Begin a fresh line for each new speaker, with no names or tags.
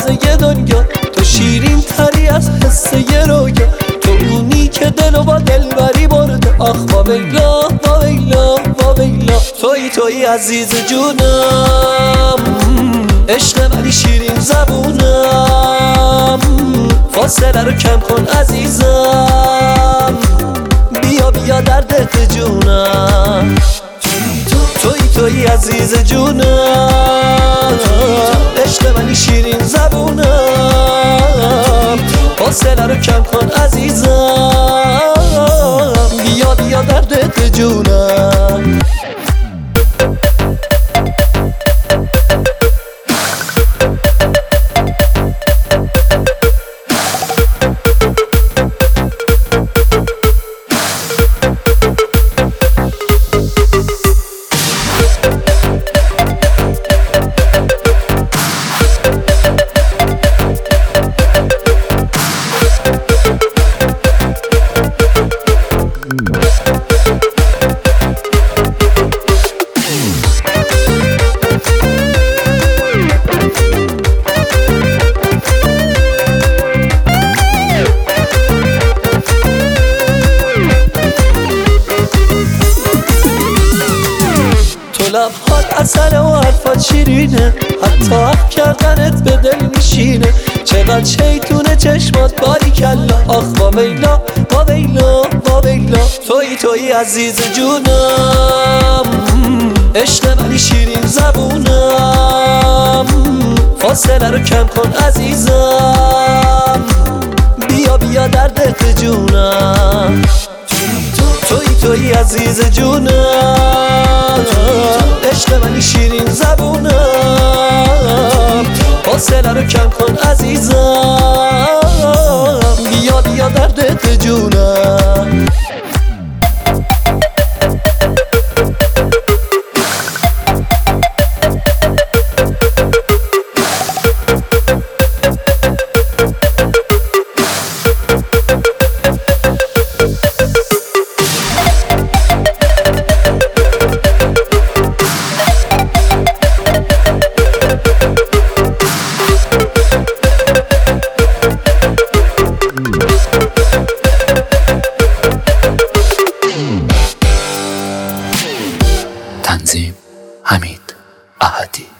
قصه دنیا، تو شیرین تری از حسه رویا، تو اونی که دلو با دلبری برده. آخ واویلا واویلا واویلا، تویی عزیز جونم، عشق منی شیرین زبونم، فاصله رو کم کن عزیزم، بیا بیا در دل جونم. تویی عزیز جونم، عشق منی شیرین زبونم، فاصله رو کم کن عزیزم، بیا بیا در دل جونم. لبهات عسل و حرفات شیرینه، حتی حق کردنت به دل میشینه، چقدر شیطونه چشمات باریکلا. آخ واویلا واویلا واویلا، تویی عزیز جونم، عشق منی شیرین زبونم، فاصله رو کم کن عزیزم، بیا بیا در دل جونم. تویی عزیز جونم، عشق منی شیرین زبونم، فاصله رو کم کن عزیزم، بیا بیا در دل جونم.
تنظیم حمید احدی.